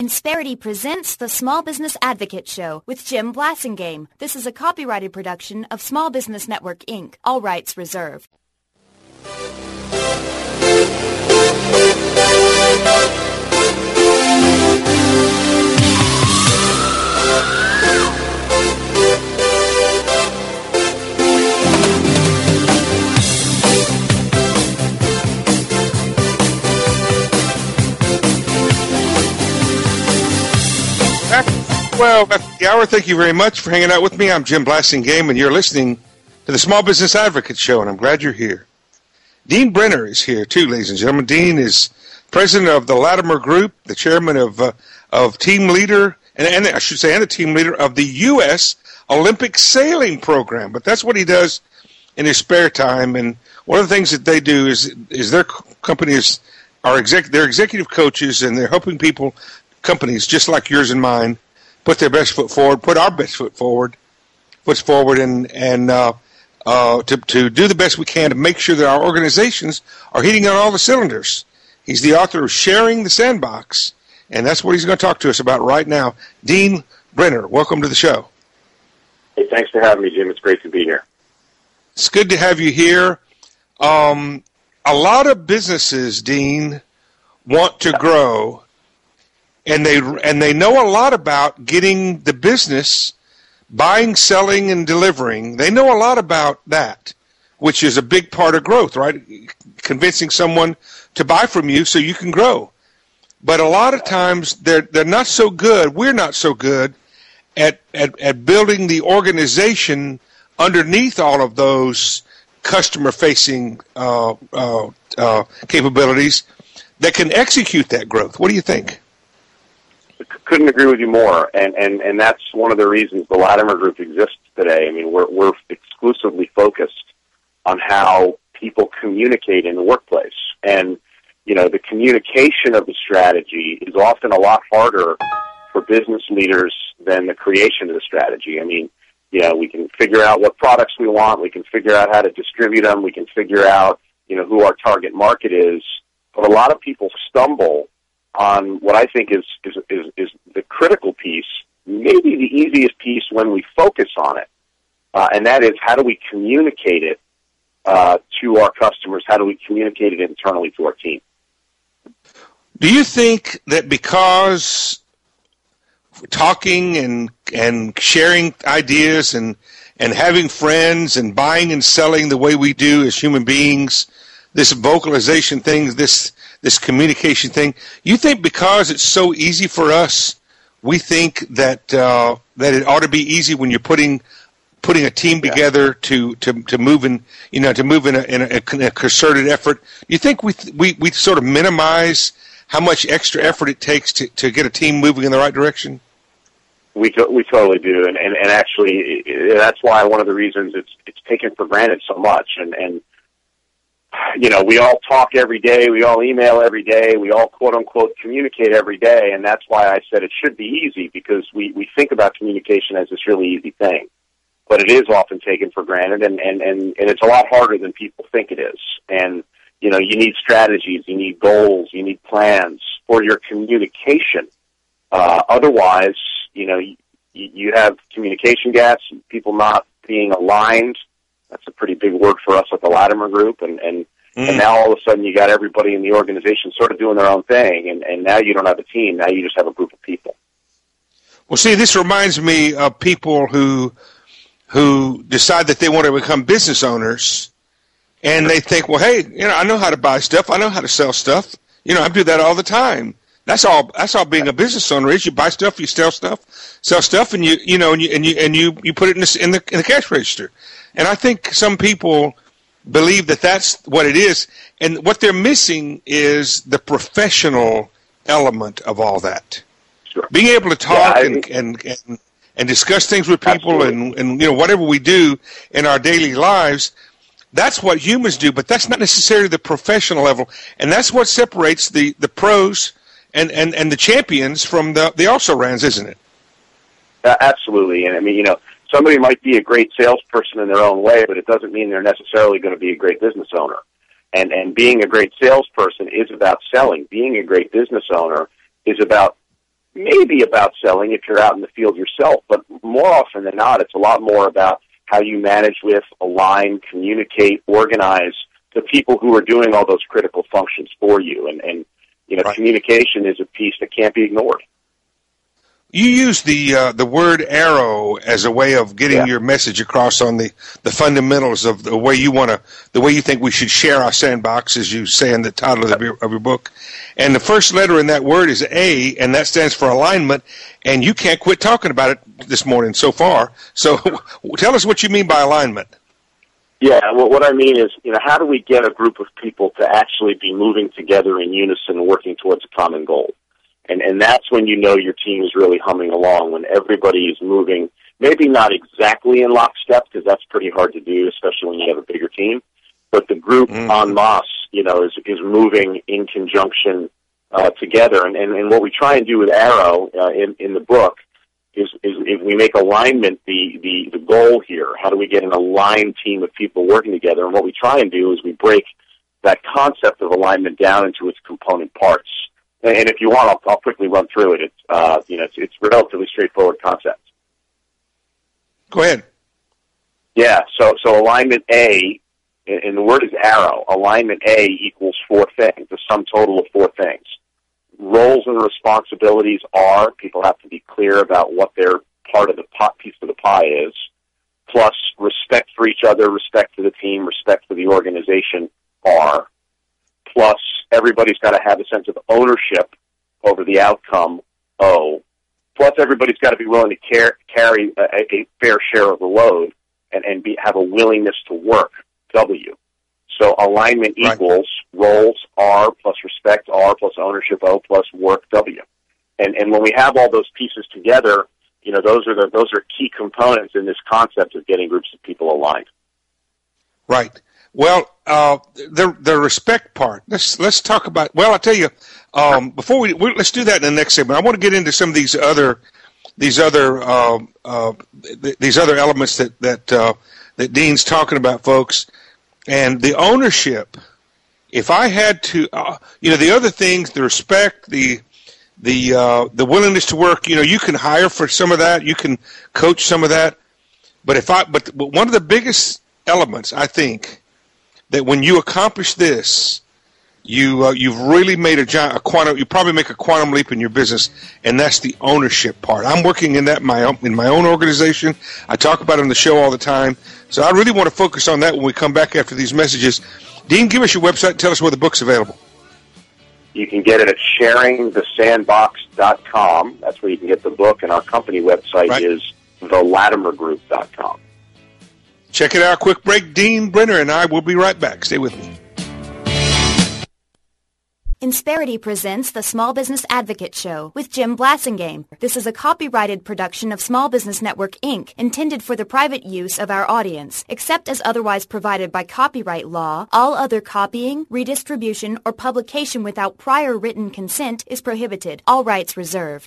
Insperity presents the Small Business Advocate Show with Jim Blasingame. This is a copyrighted production of Small Business Network, Inc., all rights reserved. Well, that's the hour. Thank you very much for hanging out with me. I'm Jim Blasingame, and you're listening to the Small Business Advocate Show, and I'm glad you're here. Dean Brenner is here, too, ladies and gentlemen. Dean is president of the Latimer Group, the chairman of team leader, and the team leader of the U.S. Olympic Sailing Program. But that's what he does in his spare time, and one of the things that they do is their companies are they're executive coaches, and they're helping companies just like yours and mine, put their best foot forward, put our best foot forward, and to do the best we can to make sure that our organizations are hitting on all the cylinders. He's the author of Sharing the Sandbox, and that's what he's going to talk to us about right now. Dean Brenner, welcome to the show. Hey, thanks for having me, Jim. It's great to be here. It's good to have you here. A lot of businesses, Dean, want to grow, and they know a lot about getting the business, buying, selling, and delivering. They know a lot about that, which is a big part of growth, right? Convincing someone to buy from you so you can grow. But a lot of times they're not so good. We're not so good at building the organization underneath all of those customer-facing capabilities that can execute that growth. What do you think? Couldn't agree with you more, and that's one of the reasons the Latimer Group exists today. I mean, we're exclusively focused on how people communicate in the workplace, and the communication of the strategy is often a lot harder for business leaders than the creation of the strategy. I mean, we can figure out what products we want, we can figure out how to distribute them, we can figure out who our target market is, but a lot of people stumble on what I think is the critical piece, maybe the easiest piece when we focus on it, and that is how do we communicate it to our customers, how do we communicate it internally to our team. Do you think that because talking and sharing ideas and having friends and buying and selling the way we do as human beings, this vocalization thing, this communication thing, you think because it's so easy for us, we think that it ought to be easy when you're putting a team together to move in a concerted effort? You think we sort of minimize how much extra effort it takes to get a team moving in the right direction? We totally do, and actually that's why one of the reasons it's taken for granted so much, and we all talk every day, we all email every day, we all quote-unquote communicate every day, and that's why I said it should be easy, because we think about communication as this really easy thing. But it is often taken for granted, and it's a lot harder than people think it is. And, you need strategies, you need goals, you need plans for your communication. Otherwise, you have communication gaps, people not being aligned. That's a pretty big word for us at the Latimer Group, and now all of a sudden you got everybody in the organization sort of doing their own thing, and now you don't have a team, now you just have a group of people. Well, see, this reminds me of people who decide that they want to become business owners, and they think, well, hey, I know how to buy stuff, I know how to sell stuff, I do that all the time. That's all being a business owner is. You buy stuff, you sell stuff, and you put it in the cash register. And I think some people believe that that's what it is, and what they're missing is the professional element of all that. Sure. Being able to talk and discuss things with people, and whatever we do in our daily lives, that's what humans do, but that's not necessarily the professional level, and that's what separates the pros and the champions from the also-rans, isn't it? Absolutely, and I mean, somebody might be a great salesperson in their own way, but it doesn't mean they're necessarily going to be a great business owner. And being a great salesperson is about selling. Being a great business owner is about maybe about selling if you're out in the field yourself, but more often than not, it's a lot more about how you manage with, align, communicate, organize the people who are doing all those critical functions for you. And Right. Communication is a piece that can't be ignored. You use the word arrow as a way of getting your message across on the fundamentals of the way you think we should share our sandbox, as you say in the title of your book. And the first letter in that word is A, and that stands for alignment. And you can't quit talking about it this morning so far. So tell us what you mean by alignment. Yeah, well, what I mean is, how do we get a group of people to actually be moving together in unison, working towards a common goal? And that's when your team is really humming along, when everybody is moving, maybe not exactly in lockstep, because that's pretty hard to do, especially when you have a bigger team, but the group en masse, is moving in conjunction together. And what we try and do with Arrow in the book is we make alignment the goal here. How do we get an aligned team of people working together? And what we try and do is we break that concept of alignment down into its component parts. And if you want, I'll quickly run through it. It's relatively straightforward concept. Go ahead. Yeah. So alignment A, and the word is arrow. Alignment A equals 4 things, the sum total of 4 things. Roles and responsibilities are, people have to be clear about what their part of the piece of the pie is, plus respect for each other, respect for the team, respect for the organization are, plus everybody's got to have a sense of ownership over the outcome, O, plus everybody's got to be willing to carry a fair share of the load and have a willingness to work, W. So alignment equals roles, R, plus respect, R, plus ownership, O, plus work, W. And when we have all those pieces together, those are key components in this concept of getting groups of people aligned. Right. Well, the respect part. Let's talk about. Well, I'll tell you. Before let's do that in the next segment. I want to get into some of these other elements that Dean's talking about, folks. And the ownership, if I had to, the other things, the respect, the willingness to work, you can hire for some of that, you can coach some of that, but one of the biggest elements, I think, that when you accomplish this, you've really made you probably make a quantum leap in your business, and that's the ownership part. I'm working in that in my own organization. I talk about it on the show all the time. So I really want to focus on that when we come back after these messages. Dean, give us your website and tell us where the book's available. You can get it at sharingthesandbox.com. That's where you can get the book, and our company website is thelatimergroup.com. Check it out. Quick break. Dean Brenner and I will be right back. Stay with me. Insperity presents the Small Business Advocate Show with Jim Blasingame. This is a copyrighted production of Small Business Network, Inc., intended for the private use of our audience. Except as otherwise provided by copyright law, all other copying, redistribution, or publication without prior written consent is prohibited. All rights reserved.